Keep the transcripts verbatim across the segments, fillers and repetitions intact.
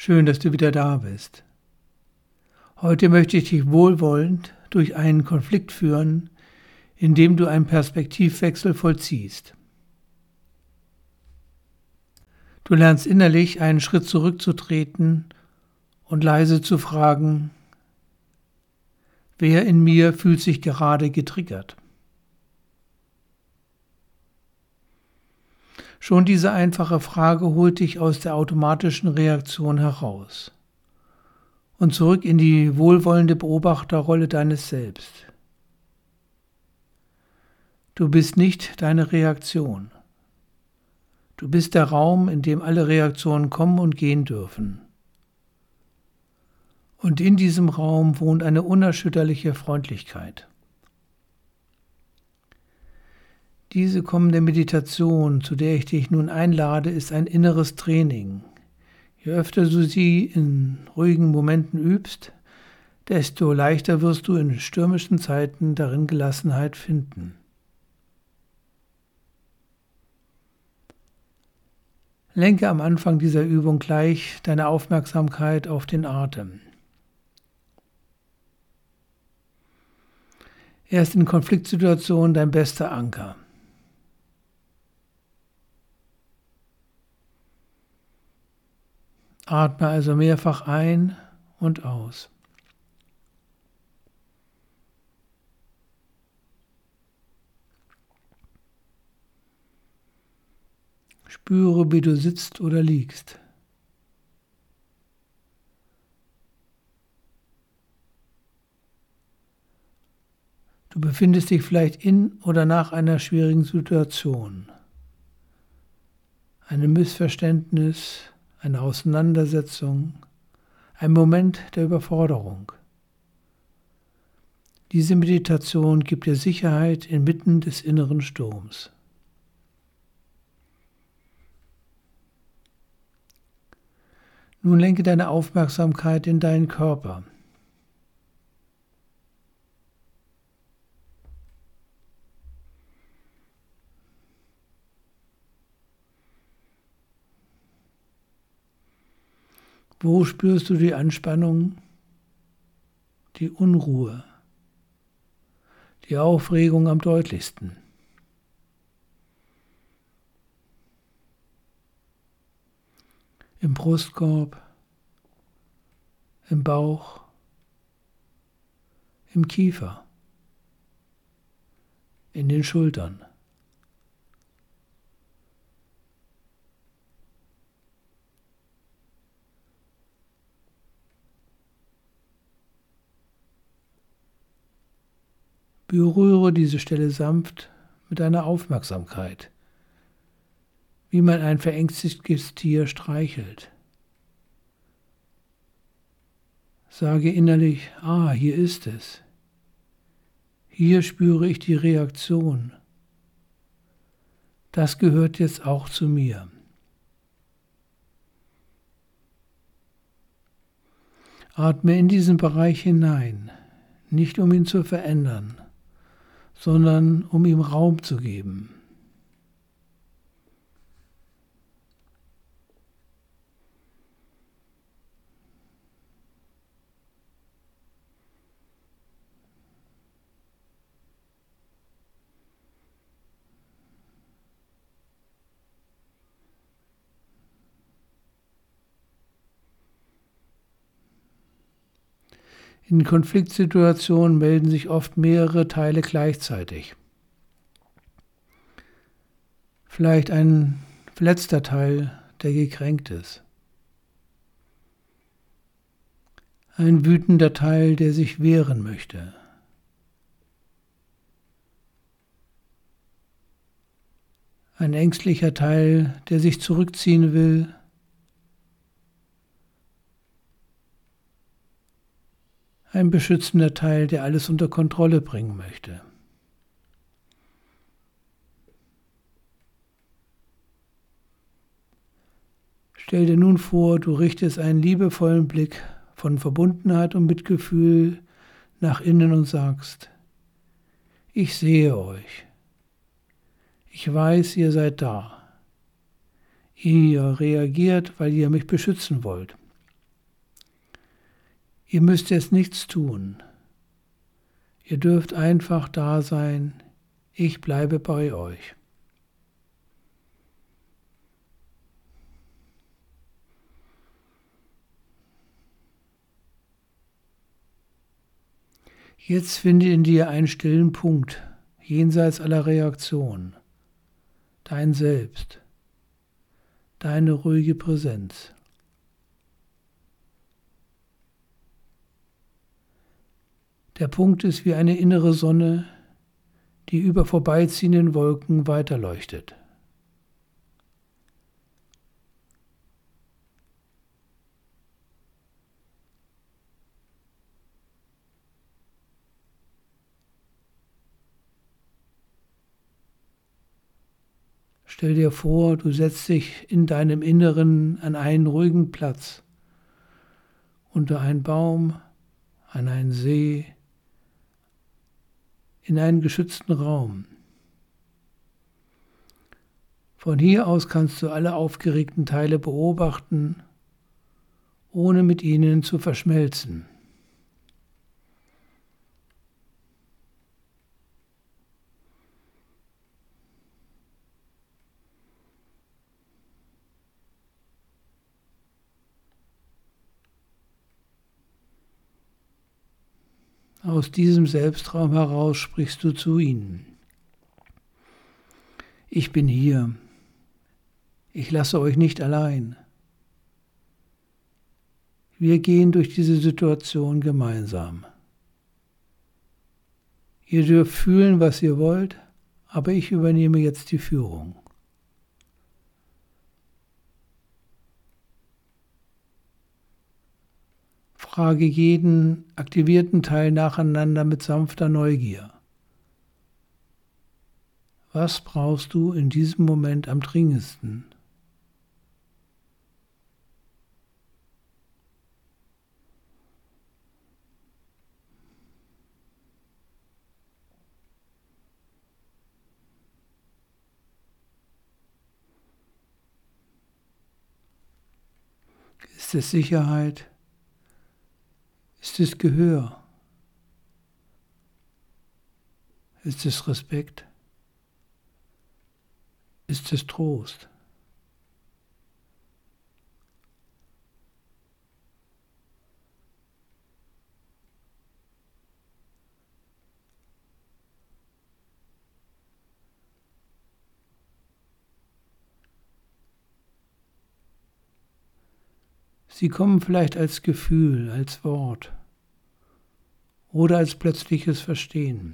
Schön, dass du wieder da bist. Heute möchte ich dich wohlwollend durch einen Konflikt führen, in dem du einen Perspektivwechsel vollziehst. Du lernst innerlich einen Schritt zurückzutreten und leise zu fragen, wer in mir fühlt sich gerade getriggert? Schon diese einfache Frage holt dich aus der automatischen Reaktion heraus und zurück in die wohlwollende Beobachterrolle deines Selbst. Du bist nicht deine Reaktion. Du bist der Raum, in dem alle Reaktionen kommen und gehen dürfen. Und in diesem Raum wohnt eine unerschütterliche Freundlichkeit. Diese kommende Meditation, zu der ich dich nun einlade, ist ein inneres Training. Je öfter du sie in ruhigen Momenten übst, desto leichter wirst du in stürmischen Zeiten darin Gelassenheit finden. Lenke am Anfang dieser Übung gleich deine Aufmerksamkeit auf den Atem. Er ist in Konfliktsituationen dein bester Anker. Atme also mehrfach ein und aus. Spüre, wie du sitzt oder liegst. Du befindest dich vielleicht in oder nach einer schwierigen Situation. Einem Missverständnis, eine Auseinandersetzung, ein Moment der Überforderung. Diese Meditation gibt dir Sicherheit inmitten des inneren Sturms. Nun lenke deine Aufmerksamkeit in deinen Körper. Wo spürst du die Anspannung, die Unruhe, die Aufregung am deutlichsten? Im Brustkorb, im Bauch, im Kiefer, in den Schultern. Berühre diese Stelle sanft mit deiner Aufmerksamkeit, wie man ein verängstigtes Tier streichelt. Sage innerlich, ah, hier ist es. Hier spüre ich die Reaktion. Das gehört jetzt auch zu mir. Atme in diesen Bereich hinein, nicht um ihn zu verändern, sondern um ihm Raum zu geben. In Konfliktsituationen melden sich oft mehrere Teile gleichzeitig. Vielleicht ein verletzter Teil, der gekränkt ist. Ein wütender Teil, der sich wehren möchte. Ein ängstlicher Teil, der sich zurückziehen will. Ein beschützender Teil, der alles unter Kontrolle bringen möchte. Stell dir nun vor, du richtest einen liebevollen Blick von Verbundenheit und Mitgefühl nach innen und sagst, ich sehe euch. Ich weiß, ihr seid da. Ihr reagiert, weil ihr mich beschützen wollt. Ihr müsst jetzt nichts tun. Ihr dürft einfach da sein. Ich bleibe bei euch. Jetzt finde in dir einen stillen Punkt, jenseits aller Reaktion. Dein Selbst. Deine ruhige Präsenz. Der Punkt ist wie eine innere Sonne, die über vorbeiziehenden Wolken weiterleuchtet. Stell dir vor, du setzt dich in deinem Inneren an einen ruhigen Platz, unter einen Baum, an einen See, in einen geschützten Raum. Von hier aus kannst du alle aufgeregten Teile beobachten, ohne mit ihnen zu verschmelzen. Aus diesem Selbstraum heraus sprichst du zu ihnen. Ich bin hier. Ich lasse euch nicht allein. Wir gehen durch diese Situation gemeinsam. Ihr dürft fühlen, was ihr wollt, aber ich übernehme jetzt die Führung. Frage jeden aktivierten Teil nacheinander mit sanfter Neugier. Was brauchst du in diesem Moment am dringendsten? Ist es Sicherheit? Ist es Gehör? Ist es Respekt? Ist es Trost? Sie kommen vielleicht als Gefühl, als Wort oder als plötzliches Verstehen.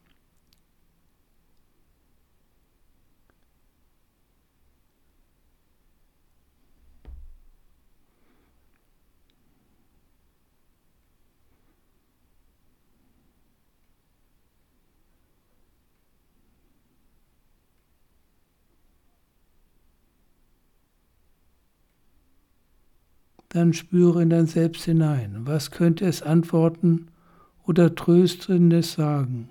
Dann spüre in dein Selbst hinein. Was könnte es antworten oder Tröstendes sagen?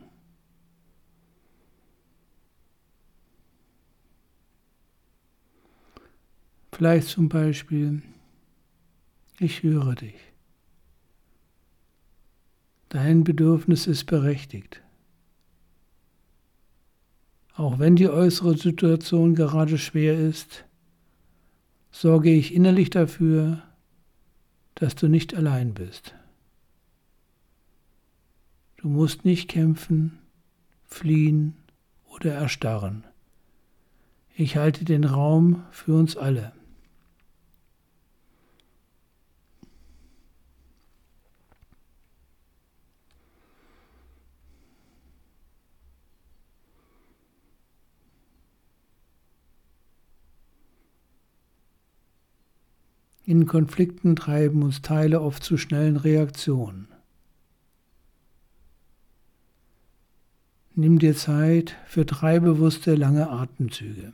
Vielleicht zum Beispiel, ich höre dich. Dein Bedürfnis ist berechtigt. Auch wenn die äußere Situation gerade schwer ist, sorge ich innerlich dafür, dass du nicht allein bist. Du musst nicht kämpfen, fliehen oder erstarren. Ich halte den Raum für uns alle. In Konflikten treiben uns Teile oft zu schnellen Reaktionen. Nimm dir Zeit für drei bewusste lange Atemzüge.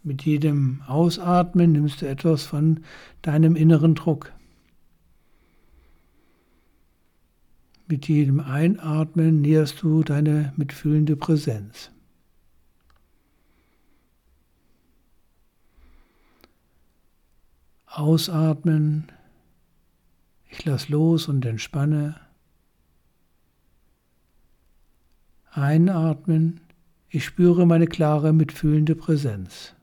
Mit jedem Ausatmen nimmst du etwas von deinem inneren Druck. Mit jedem Einatmen näherst du deine mitfühlende Präsenz. Ausatmen, ich lasse los und entspanne. Einatmen, ich spüre meine klare, mitfühlende Präsenz.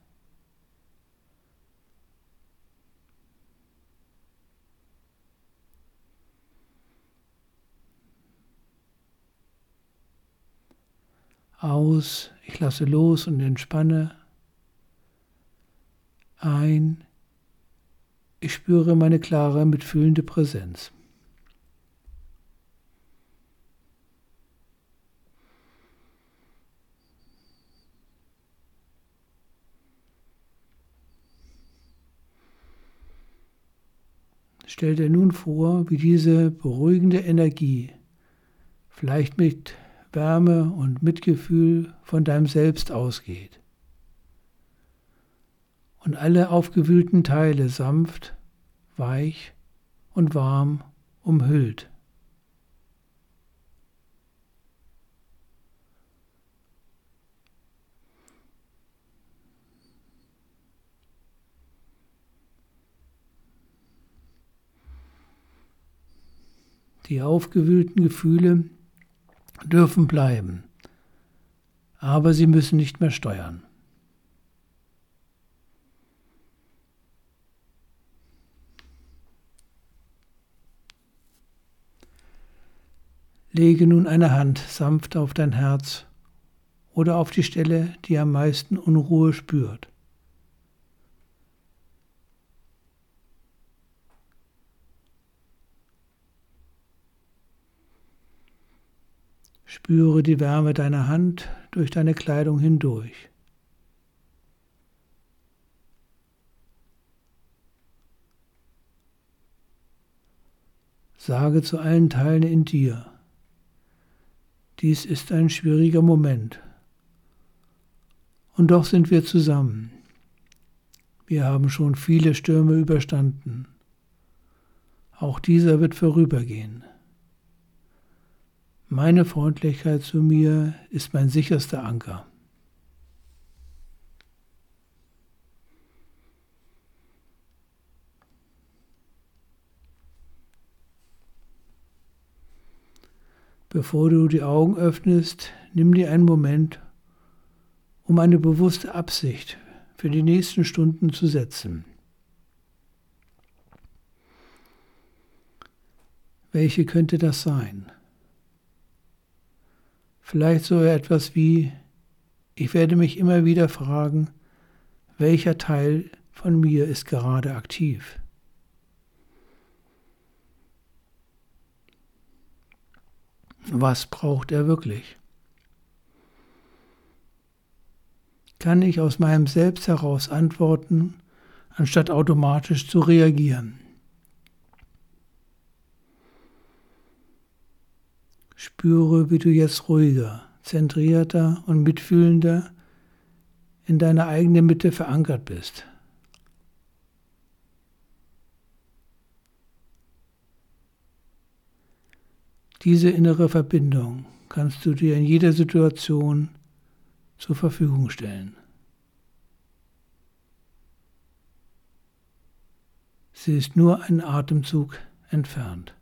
Aus, ich lasse los und entspanne. Ein, ich spüre meine klare, mitfühlende Präsenz. Stell dir nun vor, wie diese beruhigende Energie, vielleicht mit Wärme und Mitgefühl, von deinem Selbst ausgeht und alle aufgewühlten Teile sanft, weich und warm umhüllt. Die aufgewühlten Gefühle dürfen bleiben, aber sie müssen nicht mehr steuern. Lege nun eine Hand sanft auf dein Herz oder auf die Stelle, die am meisten Unruhe spürt. Spüre die Wärme deiner Hand durch deine Kleidung hindurch. Sage zu allen Teilen in dir: Dies ist ein schwieriger Moment. Und doch sind wir zusammen. Wir haben schon viele Stürme überstanden. Auch dieser wird vorübergehen. Meine Freundlichkeit zu mir ist mein sicherster Anker. Bevor du die Augen öffnest, nimm dir einen Moment, um eine bewusste Absicht für die nächsten Stunden zu setzen. Welche könnte das sein? Vielleicht so etwas wie: Ich werde mich immer wieder fragen, welcher Teil von mir ist gerade aktiv? Was braucht er wirklich? Kann ich aus meinem Selbst heraus antworten, anstatt automatisch zu reagieren? Spüre, wie du jetzt ruhiger, zentrierter und mitfühlender in deiner eigenen Mitte verankert bist. Diese innere Verbindung kannst du dir in jeder Situation zur Verfügung stellen. Sie ist nur einen Atemzug entfernt.